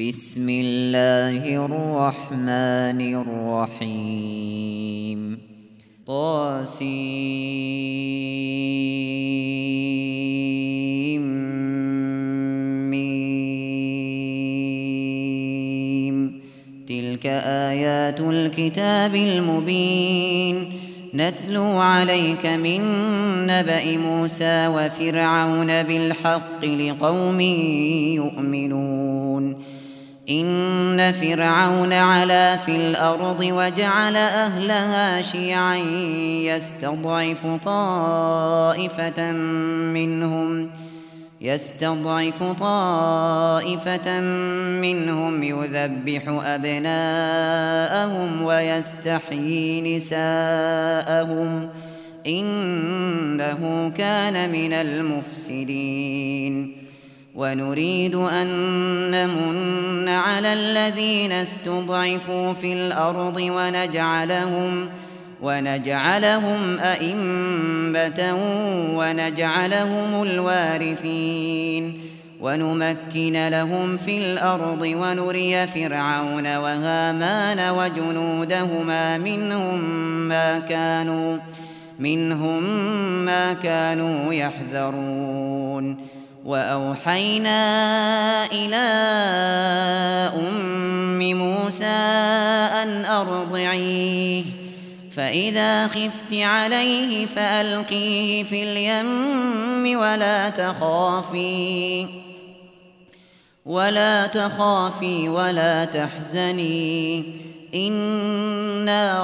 بسم الله الرحمن الرحيم طاسيم تلك آيات الكتاب المبين نتلو عليك من نبأ موسى وفرعون بالحق لقوم يؤمنون إن فرعون علا في الأرض وجعل أهلها شيعا يستضعف طائفة منهم يذبح أبناءهم ويستحيي نساءهم إنه كان من المفسدين ونريد أن نمن على الذين استضعفوا في الأرض ونجعلهم أئمة ونجعلهم الوارثين ونمكن لهم في الأرض ونري فرعون وهامان وجنودهما منهم ما كانوا يحذرون وأوحينا إلى أم موسى أن أرضعيه فإذا خفت عليه فألقيه في اليم ولا تخافي ولا تحزني إنا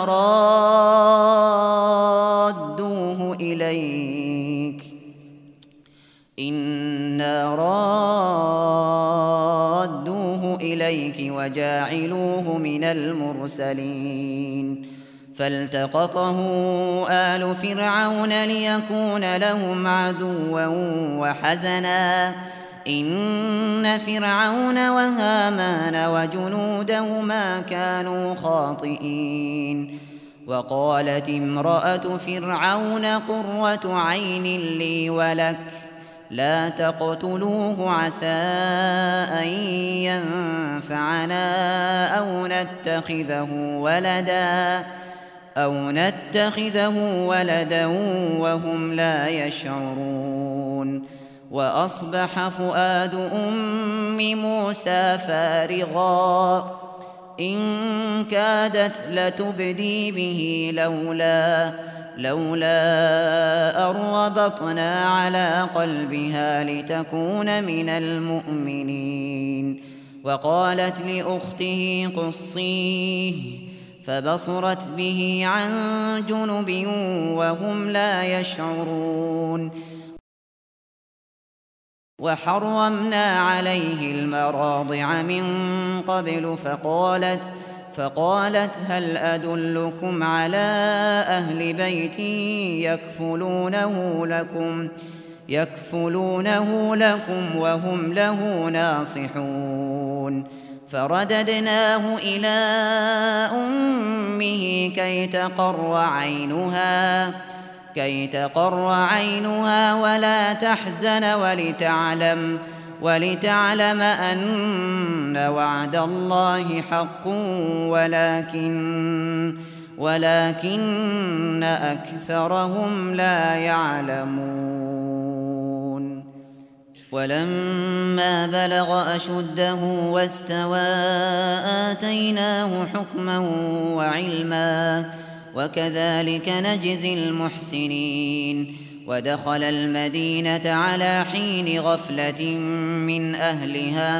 رادوه إليك وجاعلوه من المرسلين فالتقطه آل فرعون ليكون لهم عدوا وحزنا إن فرعون وهامان وجنودهما كانوا خاطئين وقالت امرأة فرعون قرة عين لي ولك لا تقتلوه عسى أن ينفعنا أو نتخذه ولدا وهم لا يشعرون وأصبح فؤاد أم موسى فارغا إن كادت لتبدي به لولا أن ربطنا على قلبها لتكون من المؤمنين وقالت لأخته قصيه فبصرت به عن جنب وهم لا يشعرون وحرمنا عليه المراضع من قبل فقالت هل أدلكم على أهل بيت يكفلونه لكم وهم له ناصحون فرددناه إلى أمه كي تقر عينها ولا تحزن ولتعلم أن وعد الله حق ولكن أكثرهم لا يعلمون ولما بلغ أشده واستوى آتيناه حكما وعلما وكذلك نجزي المحسنين ودخل المدينة على حين غفلة من أهلها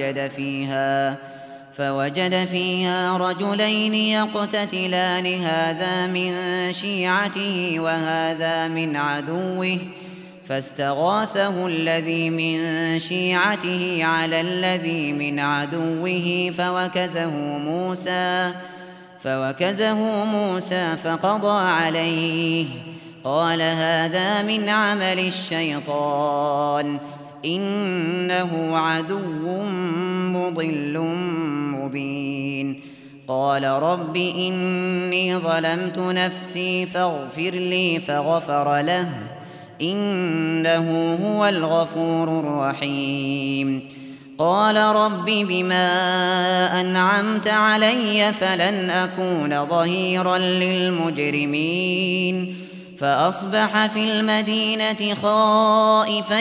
فوجد فيها رجلين يقتتلان هذا من شيعته وهذا من عدوه فاستغاثه الذي من شيعته على الذي من عدوه فوكزه موسى فقضى عليه قال هذا من عمل الشيطان إنه عدو مضل مبين قال رب إني ظلمت نفسي فاغفر لي فغفر له إنه هو الغفور الرحيم قال رب بما أنعمت علي فلن أكون ظهيرا للمجرمين فأصبح في المدينة خائفا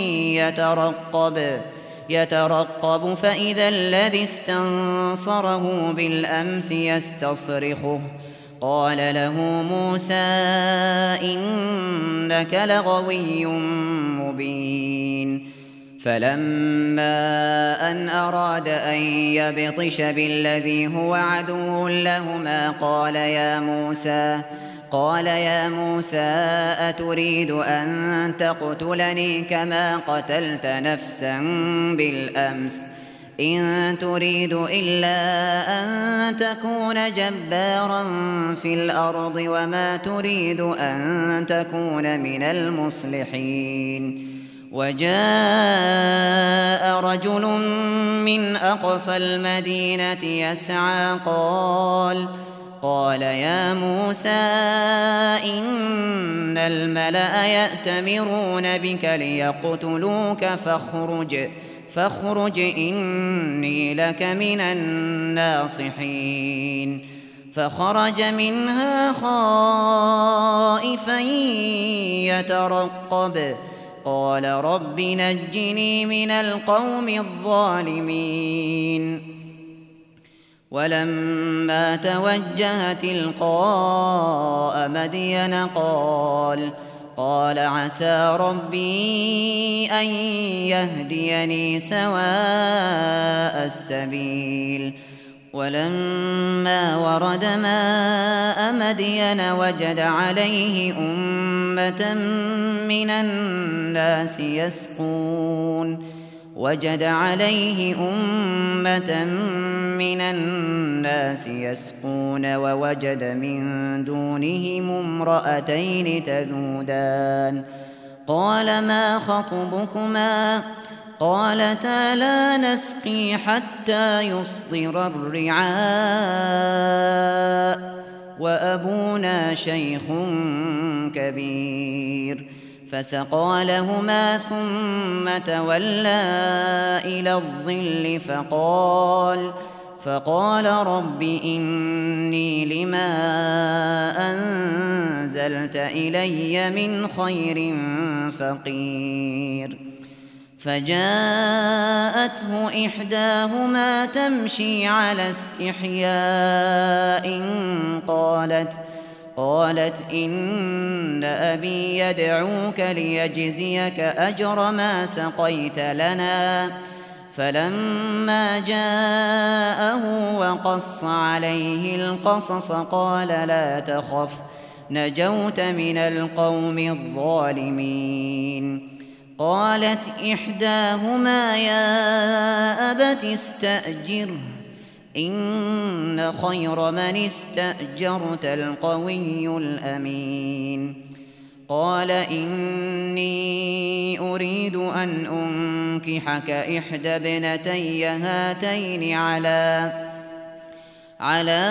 يترقب فإذا الذي استنصره بالأمس يستصرخه قال له موسى إنك لغوي مبين فلما أن أراد أن يبطش بالذي هو عدو لهما قال يا موسى أتريد أن تقتلني كما قتلت نفسا بالأمس إن تريد إلا أن تكون جبارا في الأرض وما تريد أن تكون من المصلحين وجاء رجل من أقصى المدينة يسعى قال يا موسى إن الملأ يأتمرون بك ليقتلوك فاخرج إني لك من الناصحين فخرج منها خائفا يترقب قال رب نجني من القوم الظالمين ولما توجه تلقاء مدين قال عسى ربي أن يهديني سواء السبيل ولما ورد ماء مدين وجد عليه أمة من الناس يسقون ووجد من دونهم امرأتين تذودان قال ما خطبكما قالتا لا نسقي حتى يصدر الرعاء وأبونا شيخ كبير فسقى لهما ثم تولى إلى الظل فقال رب إني لما أنزلت إلي من خير فقير فجاءته إحداهما تمشي على استحياء قالت إن أبي يدعوك ليجزيك أجر ما سقيت لنا فلما جاءه وقص عليه القصص قال لا تخف نجوت من القوم الظالمين قالت إحداهما يا أبت استأجره إن خير من استأجرت القوي الأمين قال إني أريد أن أنكحك إحدى ابنتي هاتين على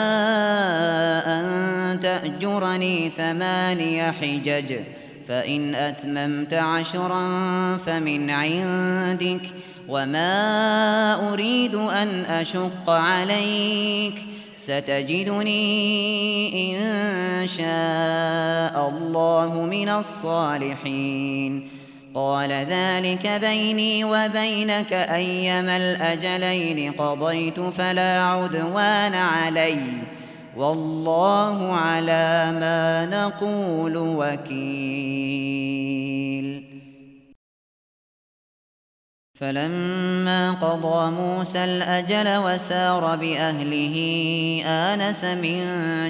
أن تأجرني 8 حجج فإن أتممت 10 فمن عندك وما أريد أن أشق عليك ستجدني إن شاء الله من الصالحين قال ذلك بيني وبينك أيما الأجلين قضيت فلا عدوان علي والله على ما نقول وكيل فلما قضى موسى الأجل وسار بأهله آنس من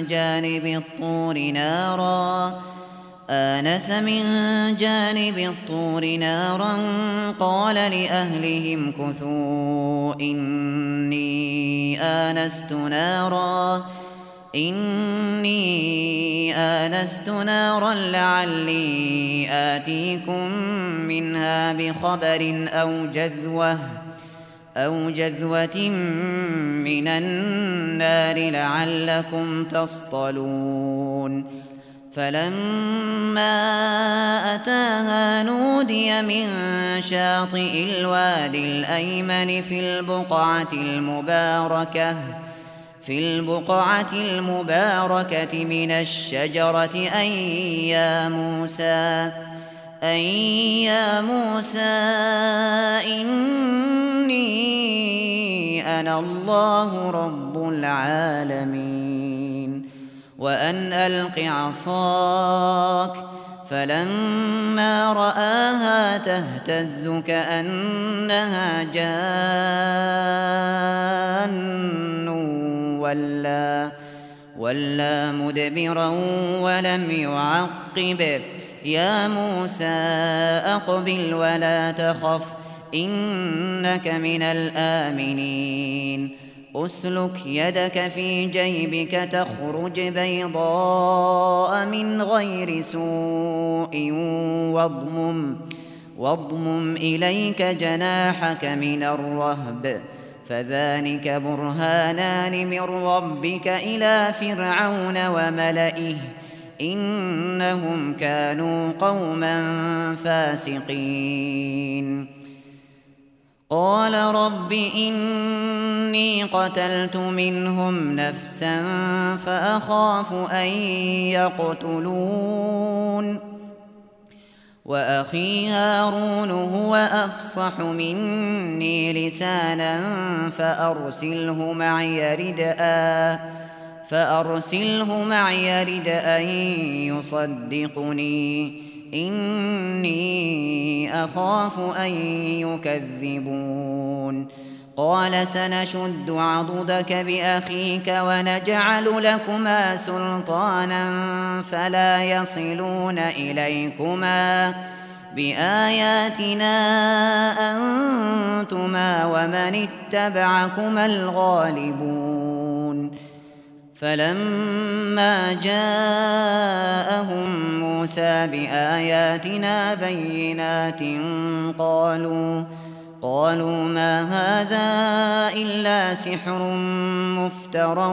جانب الطور نارا قال لأهلهم كثوا إني آنست نارا لعلي آتيكم منها بخبر أو جذوة من النار لعلكم تصطلون فلما أتاها نودي من شاطئ الوادي الأيمن في البقعة المباركة من الشجرة أن يا موسى إني أنا الله رب العالمين وأن ألق عصاك. فلما رآها تهتز كأنها جان ولا مدبرا ولم يعقب. يا موسى أقبل ولا تخف إنك من الآمنين. أسلك يدك في جيبك تخرج بيضاء من غير سوء واضمم إليك جناحك من الرهب فذلك برهانان من ربك إلى فرعون وملئه إنهم كانوا قوما فاسقين. قال رب إني قتلت منهم نفسا فأخاف أن يقتلون وأخي هارون هو أفصح مني لسانا فأرسله معي رد أن يصدقني إني أخاف أن يكذبون. قال سنشد عضدك بأخيك ونجعل لكما سلطانا فلا يصلون إليكما بآياتنا أنتما ومن اتبعكما الغالبون. فلما جاءهم موسى بآياتنا بينات قالوا ما هذا إلا سحر مفترى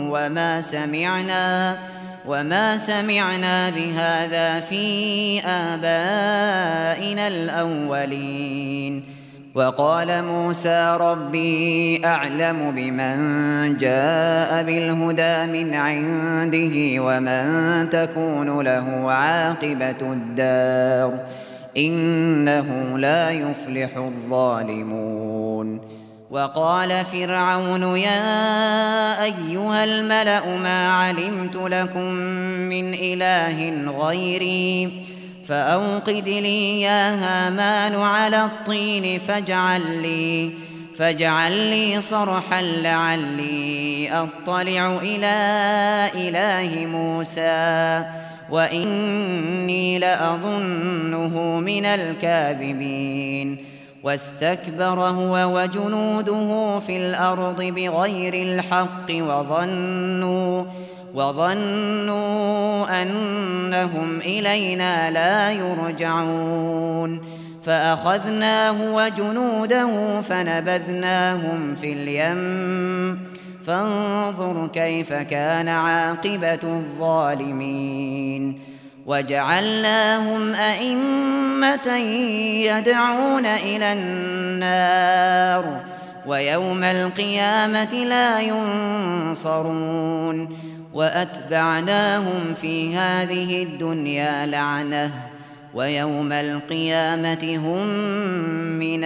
وما سمعنا بهذا في آبائنا الأولين. وقال موسى ربي أعلم بمن جاء بالهدى من عنده ومن تكون له عاقبة الدار إنه لا يفلح الظالمون. وقال فرعون يا أيها الملأ ما علمت لكم من إله غيري فأوقد لي يا هامان على الطين فاجعل لي صرحا لعلي أطلع إلى إله موسى وإني لأظنه من الكاذبين. واستكبر هو وجنوده في الأرض بغير الحق وظنوا أنهم إلينا لا يرجعون. فأخذناه وجنوده فنبذناهم في اليم فانظر كيف كان عاقبة الظالمين. وجعلناهم أئمة يدعون إلى النار ويوم القيامة لا ينصرون. وأتبعناهم في هذه الدنيا لعنة ويوم القيامة هم من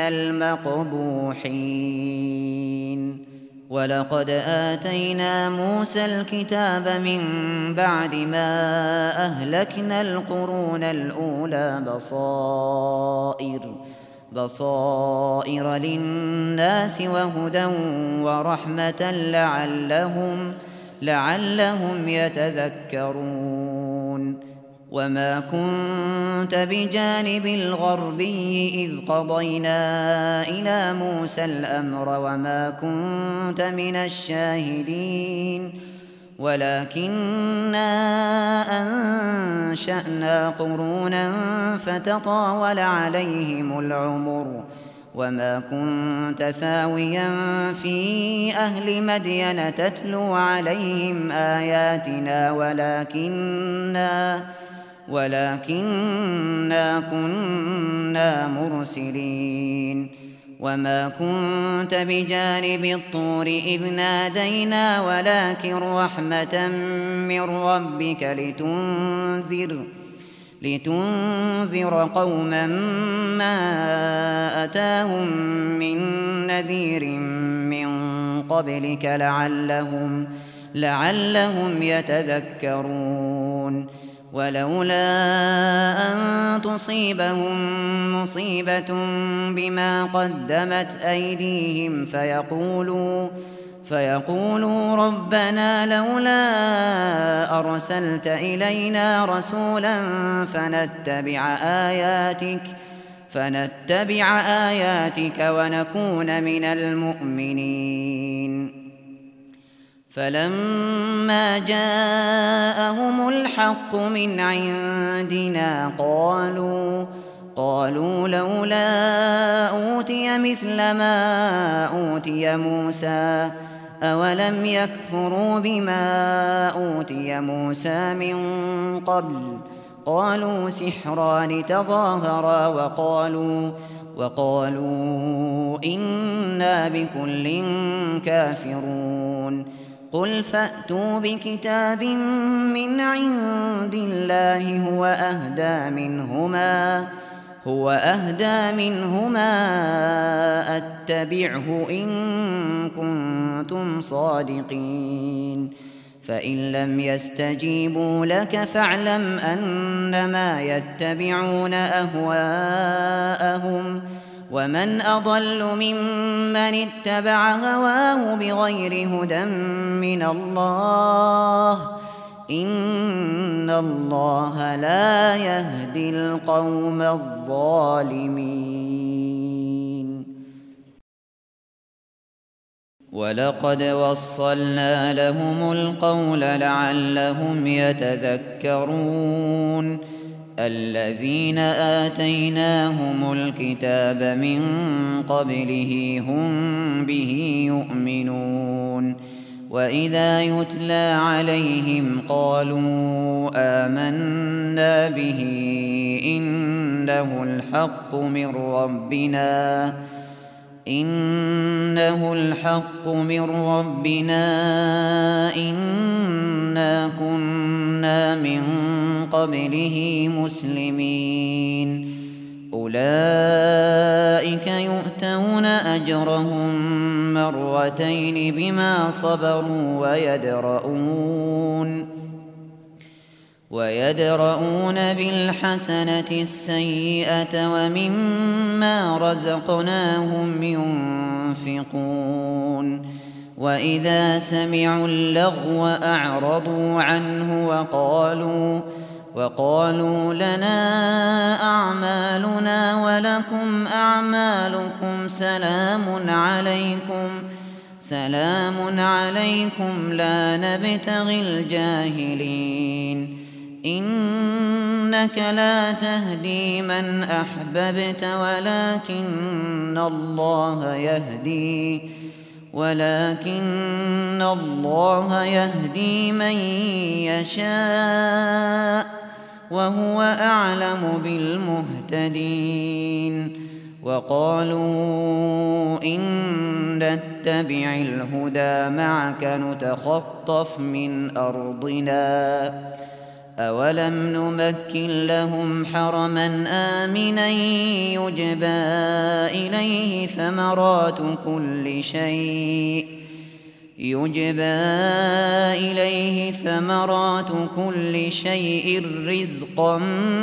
المقبوحين. ولقد آتينا موسى الكتاب من بعد ما أهلكنا القرون الأولى بصائر للناس وهدى ورحمة لعلهم يتذكرون. وما كنت بجانب الغربي إذ قضينا إلى موسى الأمر وما كنت من الشاهدين ولكننا أنشأنا قرونا فتطاول عليهم العمر وما كنت ثاويا في أهل مدين تتلو عليهم آياتنا ولكننا كنا مرسلين. وما كنت بجانب الطور إذ نادينا ولكن رحمة من ربك لتنذر قوما ما أتاهم من نذير من قبلك لعلهم يتذكرون. ولولا أن تصيبهم مصيبة بما قدمت أيديهم فيقولوا ربنا لولا أرسلت إلينا رسولا فنتبع آياتك ونكون من المؤمنين. فلما جاءهم الحق من عندنا قالوا لولا أوتي مثل ما أوتي موسى أولم يكفروا بما أوتي موسى من قبل. قالوا سحران تظاهرا وقالوا إنا بكل كافرون. قل فأتوا بكتاب من عند الله هو أهدى منهما أتبعه إن كنتم صادقين. فإن لم يستجيبوا لك فاعلم أنما يتبعون أهواءهم ومن أضل ممن اتبع هواه بغير هدى من الله إن الله لا يهدي القوم الظالمين. ولقد وصلنا لهم القول لعلهم يتذكرون. الذين آتيناهم الكتاب من قبله هم به يؤمنون. وإذا يتلى عليهم قالوا آمنا به إنه الحق من ربنا إنا كنا من قبله مسلمين. أولئك يؤتون أجرهم مرتين بما صبروا ويدرؤون بالحسنة السيئة ومما رزقناهم ينفقون. وإذا سمعوا اللغو أعرضوا عنه وقالوا لنا أعمالنا ولكم أعمالكم سلام عليكم لا نبتغي الجاهلين. إنك لا تهدي من أحببت ولكن الله يهدي من يشاء وهو أعلم بالمهتدين. وقالوا إن نتبع الهدى معك نتخطف من أرضنا أولم نمكن لهم حرما آمنا يجبى إليه ثمرات كل شيء رزقا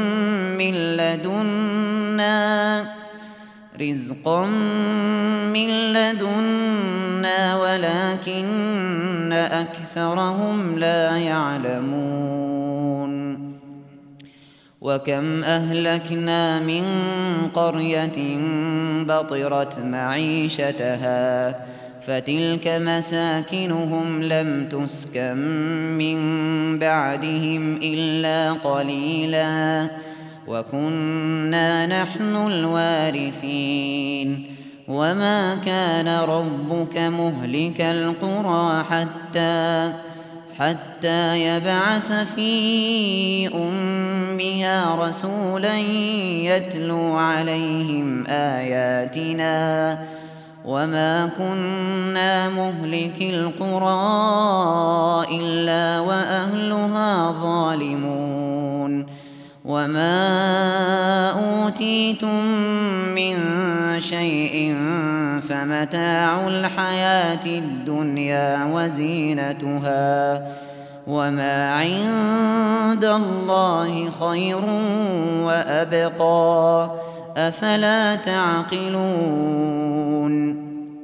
من لدنا ولكن أكثرهم لا يعلمون. وكم أهلكنا من قرية بطرت معيشتها فتلك مساكنهم لم تسكن من بعدهم إلا قليلا وكنا نحن الوارثين. وما كان ربك مهلك القرى حتى يبعث في أمها رسولا يتلو عليهم آياتنا وما كنا مهلك القرى إلا وأهلها ظالمون وما أوتيتم من شيء فمتاع الحياة الدنيا وزينتها وما عند الله خير وأبقى أفلا تعقلون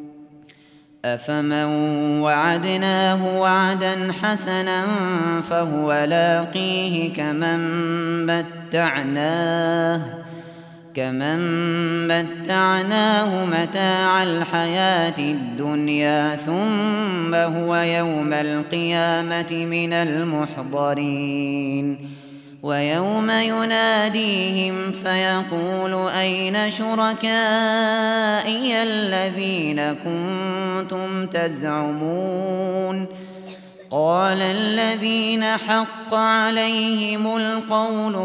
أفمن وعدناه وعدا حسنا فهو لاقيه كمن متعناه متاع الحياة الدنيا ثم هو يوم القيامة من المحضرين ويوم يناديهم فيقول أين شركائي الذين كنتم تزعمون قال الذين حق عليهم القول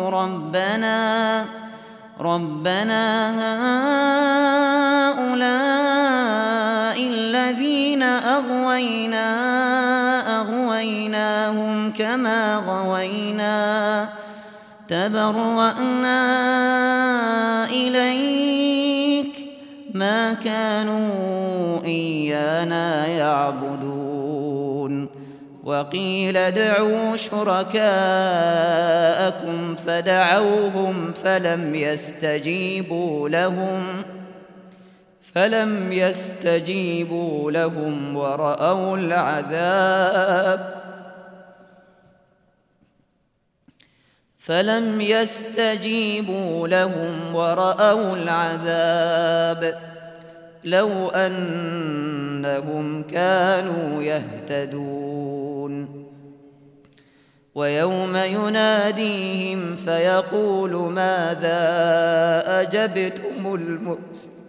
ربنا هؤلاء الذين أغويناهم كما غوينا تبرأنا إليك ما كانوا إيانا يعبدون وقيل ادعوا شركاءكم فدعوهم فلم يستجيبوا لهم ورأوا العذاب لو أنهم كانوا يهتدون ويوم يناديهم فيقول ماذا أجبتم المرسلين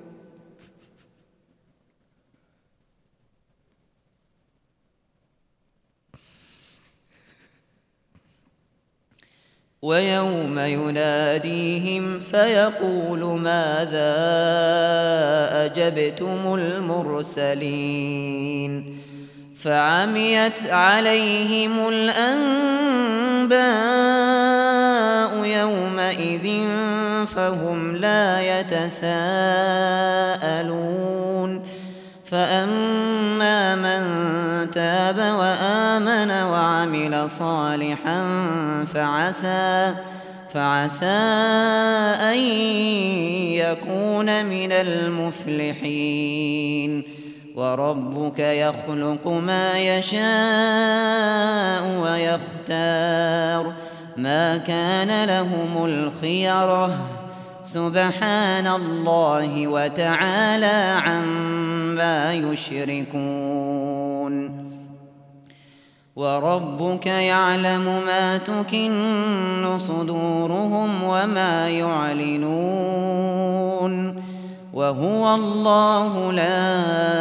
ويوم يناديهم فيقول ماذا أجبتم المرسلين فعميت عليهم الأنباء يومئذ فهم لا يتساءلون فأما من تاب وآمن وعمل صالحا فعسى أن يكون من المفلحين وربك يخلق ما يشاء ويختار ما كان لهم الخيرة سبحان الله وتعالى عما يشركون وربك يعلم ما تكن صدورهم وما يعلنون وهو الله لا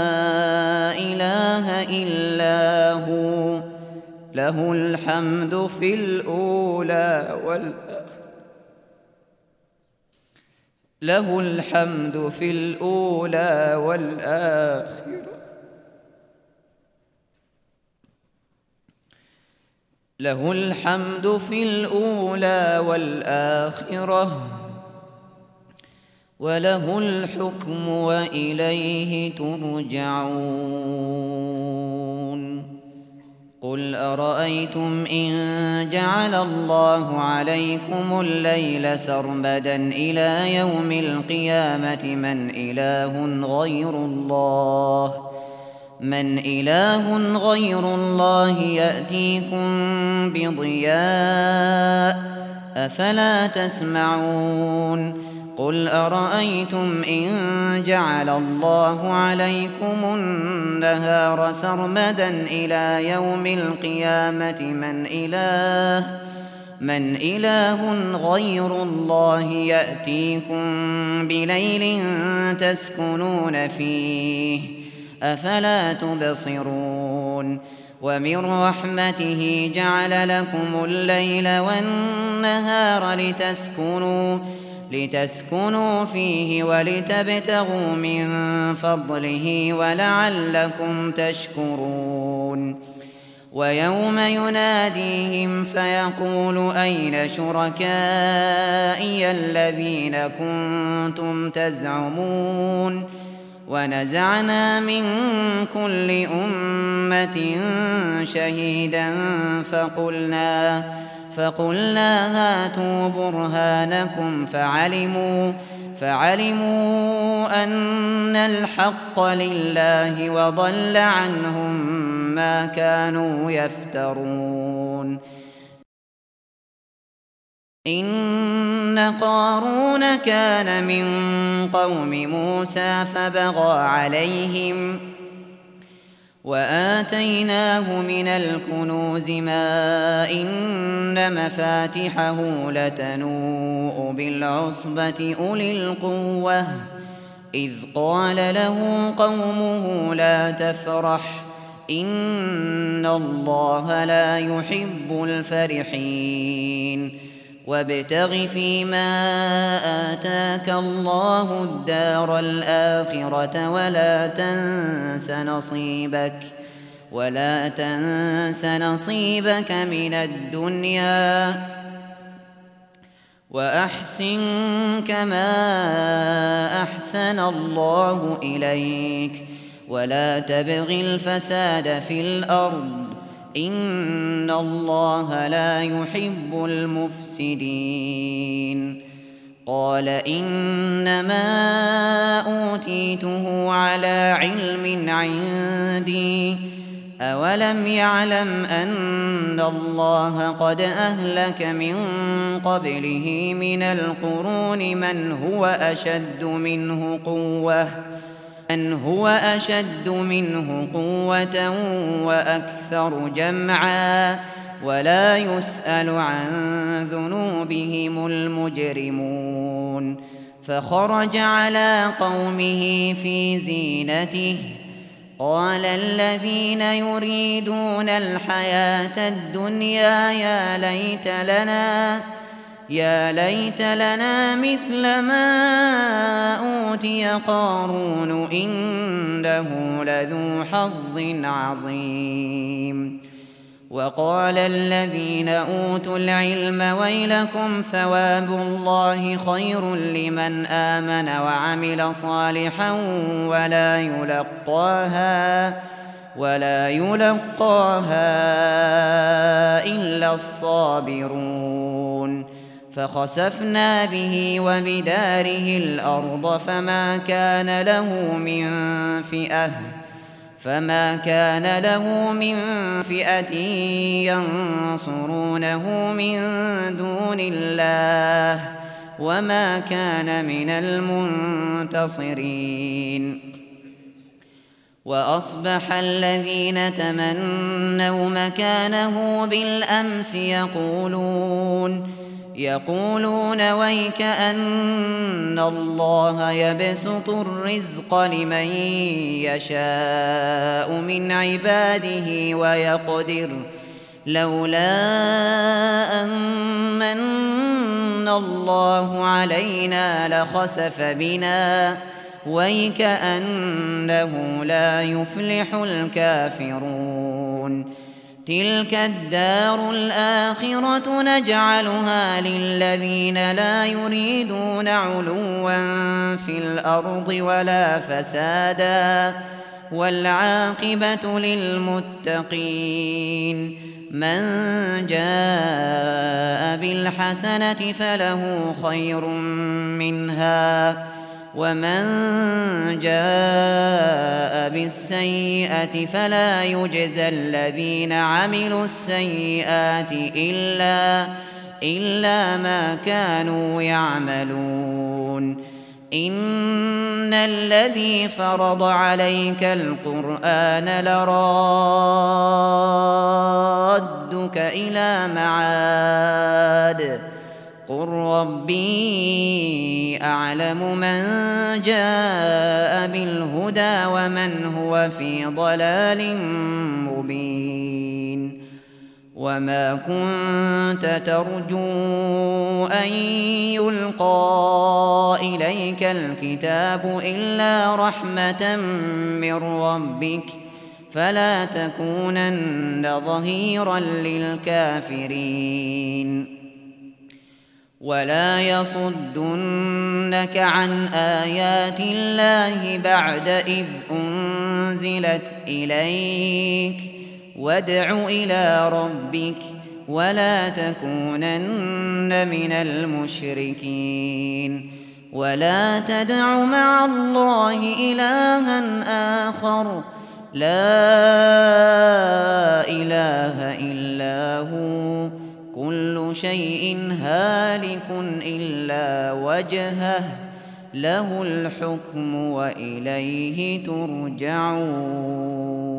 إله إلا هو له الحمد في الأولى والآخرة له الحمد في الأولى والآخرة وله الحكم وإليه ترجعون قل أرأيتم إن جعل الله عليكم الليل سرمدا إلى يوم القيامة من إله غير الله يأتيكم بضياء أفلا تسمعون قل أرأيتم إن جعل الله عليكم النهار سرمدا إلى يوم القيامة من إله غير الله يأتيكم بليل تسكنون فيه أفلا تبصرون ومن رحمته جعل لكم الليل والنهار لتسكنوا فيه ولتبتغوا من فضله ولعلكم تشكرون ويوم يناديهم فيقول أين شركائي الذين كنتم تزعمون ونزعنا من كل أمة شهيدا فقلنا هاتوا برهانكم فعلموا أن الحق لله وضل عنهم ما كانوا يفترون إن قارون كان من قوم موسى فبغى عليهم وآتيناه من الكنوز ما إن مفاتحه لتنوء بالعصبة أولي القوة إذ قال له قومه لا تفرح إن الله لا يحب الفرحين وابتغ فيما آتاك الله الدار الآخرة ولا تنس نصيبك من الدنيا وأحسن كما أحسن الله إليك ولا تبغ الفساد في الأرض إن الله لا يحب المفسدين قال إنما أوتيته على علم عندي أولم يعلم أن الله قد أهلك من قبله من القرون من هو أشد منه قوة وأكثر جمعا ولا يسأل عن ذنوبهم المجرمون فخرج على قومه في زينته قال الذين يريدون الحياة الدنيا يا ليت لنا مثل ما أوتي قارون إنه لذو حظ عظيم وقال الذين أوتوا العلم ويلكم ثواب الله خير لمن آمن وعمل صالحا ولا يلقاها إلا الصابرون فخسفنا به وبداره الأرض فما كان له من فئة ينصرونه من دون الله وما كان من المنتصرين وأصبح الذين تمنوا مكانه بالأمس يقولون ويك أن الله يبسط الرزق لمن يشاء من عباده ويقدر لولا أن من الله علينا لخسف بنا ويك أنه لا يفلح الكافرون تلك الدار الآخرة نجعلها للذين لا يريدون علوا في الأرض ولا فسادا والعاقبة للمتقين من جاء بالحسنة فله خير منها ومن جاء بالسيئة فلا يجزى الذين عملوا السيئات إلا ما كانوا يعملون إن الذي فرض عليك القرآن لرادك إلى معاد قل ربي أعلم من جاء بالهدى ومن هو في ضلال مبين وما كنت ترجو أن يلقى إليك الكتاب إلا رحمة من ربك فلا تكونن ظهيرا للكافرين ولا يصدنك عن آيات الله بعد إذ أنزلت إليك وادع إلى ربك ولا تكونن من المشركين ولا تدع مع الله إلها آخر لا إله إلا هو كل شيء هالك إلا وجهه له الحكم وإليه ترجعون